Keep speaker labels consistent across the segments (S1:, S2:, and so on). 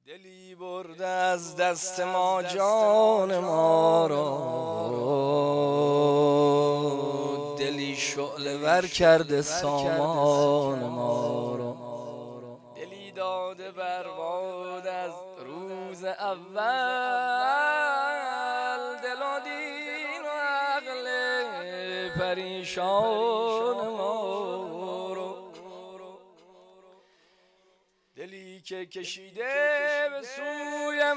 S1: دلی برده از دست ما جان ما را، دلی شعله ور کرده سامان ما را، دلی داده برباد از روز اول، دل و دین و عقل پریشان ما را، دلی که کشیده به سوی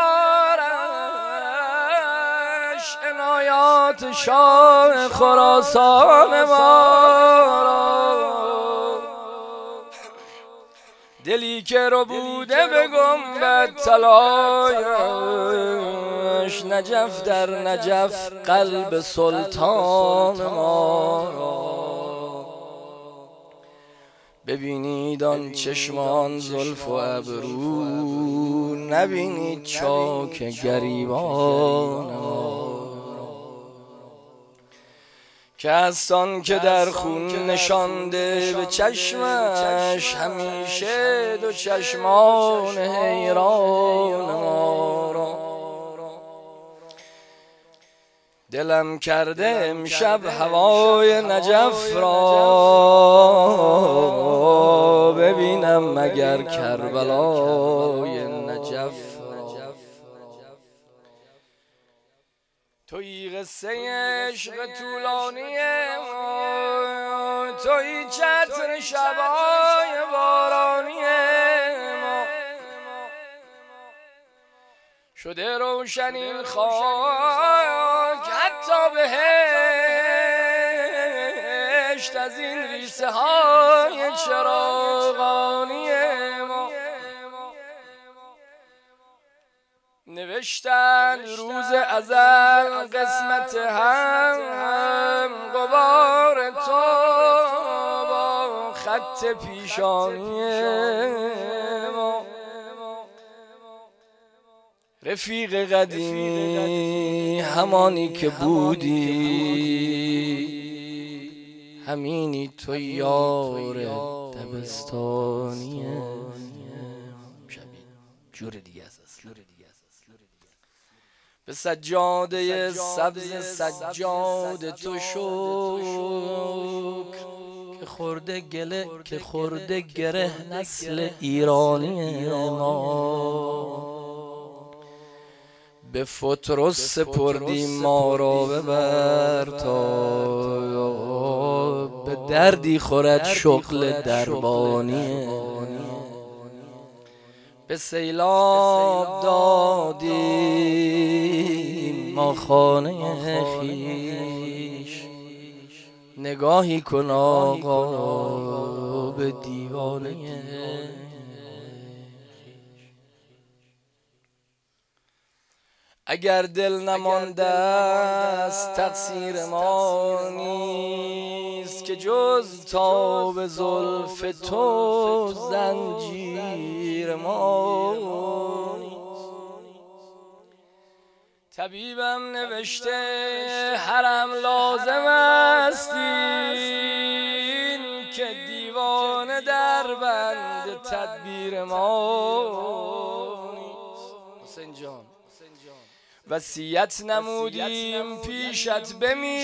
S1: مزارش عنایات شاه خراسان ما را، دلی که ربوده به گنبد طلایش نجف در نجف قلب سلطان ما را، ببینید آن چشمان زلف و ابرو، نبینید چاک گریبان ما، که هستان که در خون نشانده به چشمش همیشه دو چشمان حیران ما را، دلم کرده امشب هوای نجف را، ببینم مگر کربلای نجف را. توی قصه عشق طولانی ما، توی چتر شبای بارانی ما، شده روشن این خاک حتی بهشت از این ریسه های چراغانی ما، نوشتن روز ازل قسمت هم غبار تو با خط پیشانی ما، رفیق قدیمی همانی که بودی، همینی تو یار دبستانی جور دیگه است. به سجاده سبز سجاد تو شکر که خورده گره نسل ایرانی ما، به فترس سپردی ما را ببر تا به دردی خورد شغل دربانی، به سیلاب دادیم ما خانه خویش، نگاهی کن آقا به دیوانه. اگر دل نمانده است تقصیر ما نیست، که جز تاب زلف تو زنجیر ما نیست. طبیبم نوشته حرم لازم است این، که دیوانه در بند تدبیر ما نیست. حسین جان وصیت نمودیم پیشت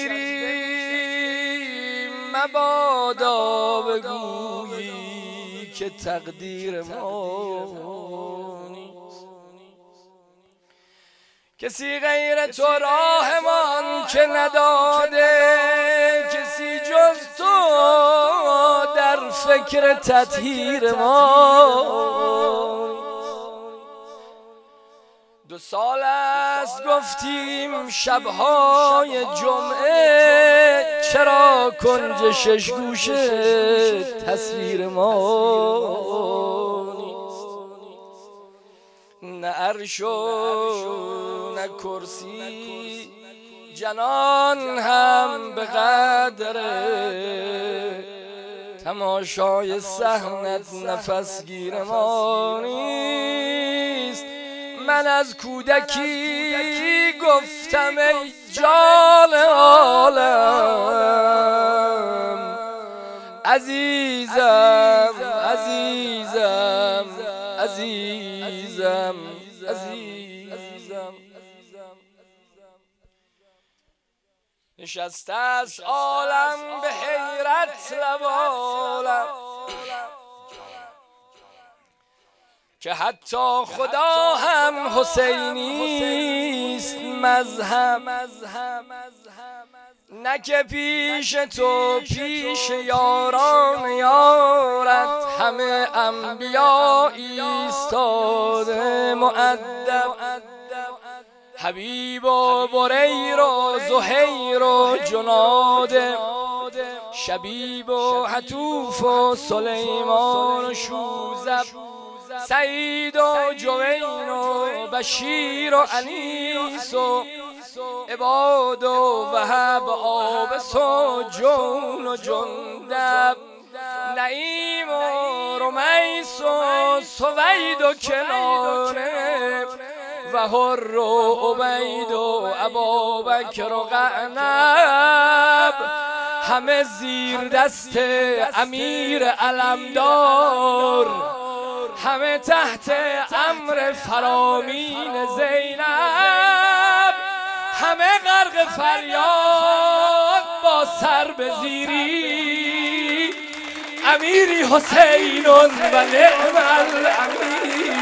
S1: بمیریم، مبادا بگویی که تقدیر ما نیست. کسی غیر تو راهمان که نداده، کسی جز تو در فکر تطهیر ما. 2 سال است گفتیم شبهای جمعه، چرا کنج 6 گوشه تصویر ما نیست. نه عرش و نه کرسی جنان هم به قدر تماشای صحنت نفسگیر ما نیست. من از کودکی گفتم ای جان عالم، عزیزم عزیزم عزیزم نشسته است عالم به حیرت لبالم که حتی خدا هم حسینی است مذهب، نه که پیش تو پیش یاران یارت همه انبیا ایستاده مؤدب، حبیب و بریر و زهیر و جناده، شبیب و حتوف و سلیمان و شوذب، سعید و جوین و بشیر و انیس و عباد و وهب آبس و جون و جندب، نعیم و رمیس و سوید و کنانه و حر و عبید و ابابکر و قعنب، همه زیر دست امیر علمدار، همه تحت امر فرامین زینب، همه غرق فریاد با سر به زیری امیری حسین و نعم الامیر.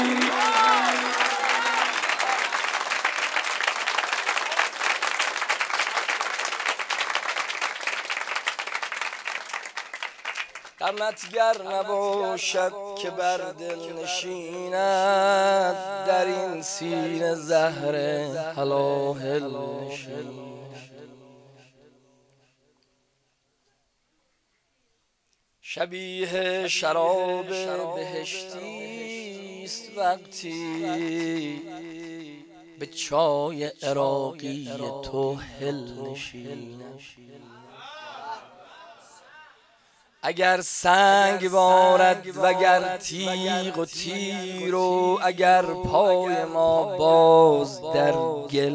S1: غمتگر نباشد که بر دل نشیند، در این سینه زهر هلاهل نشیند. شبیه شراب بهشتی است وقتی به چای عراقی تو هل نشیند. اگر سنگ بارد وگر تیغ و تیر و اگر پای ما باز در گل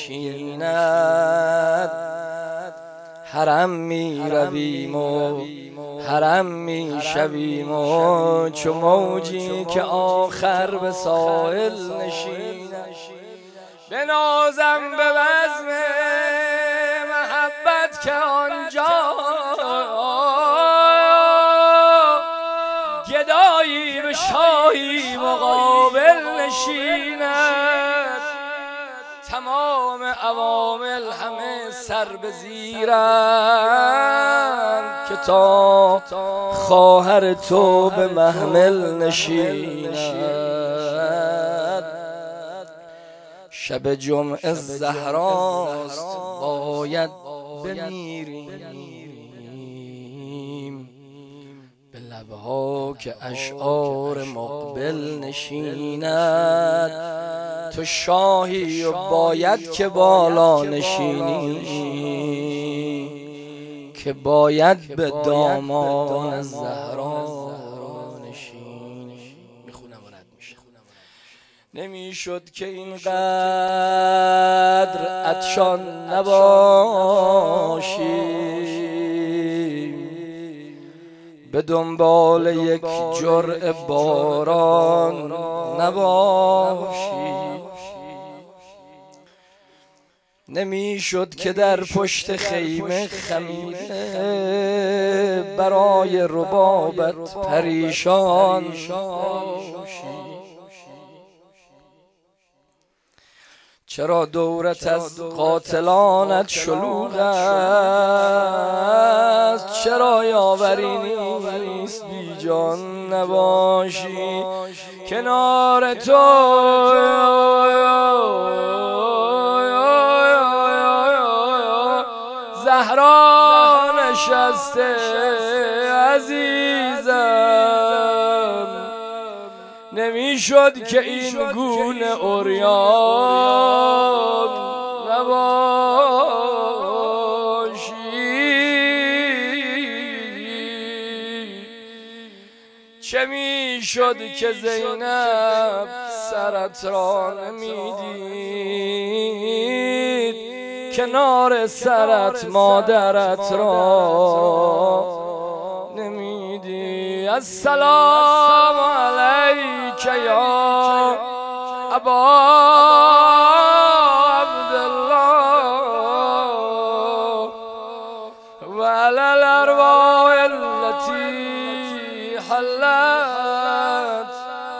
S1: نشیند، حرم می رویم و حرم می شویم و چو موجی که آخر به ساحل نشیند. بنازم به بزم محبت که آنجا گدایی به شاهی مقابل نشیند. تمام عوامل همه سر به زیرند که تا خواهر تو به محمل نشیند. شب جمعه زهراست باید بمیریم، به لبها که اشعار مقبل نشیند. تو شاهی و باید که بالا نشینی، که باید به دامان زهرا نشینی. میخونم و رد میشه. نمیشد که اینقدر عطشان نباشی، به دنبال یک جرعه باران نباشی. نمیشد که در پشت خیمه خمیده برای ربابت پریشان باشی. چرا دورت از قاتلانت شلوغ است؟ چرا یاوری نیست بی جان نباشی؟ کنار تو زهرا نشسته عزیزم. نمیشد که این گونه عریان نباشی. چه میشد که زینب سرت را نمیدید، کنار سرت مادرت را نمیدی. السلام علیک يا أبا عبد الله وعلى الأرواح التي حلت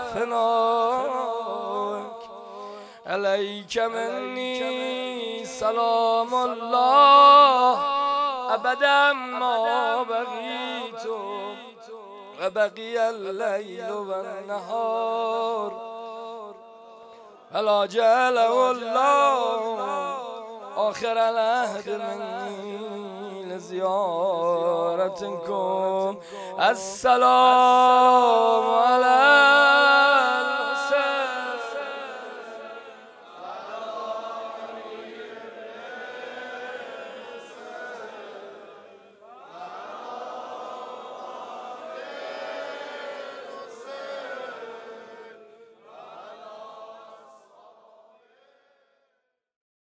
S1: فناك عليك مني سلام الله أبدا ما بقيت وبقي الليل والنهار ألا جعله الله آخر العهد مني لزيارتكم السلام عليكم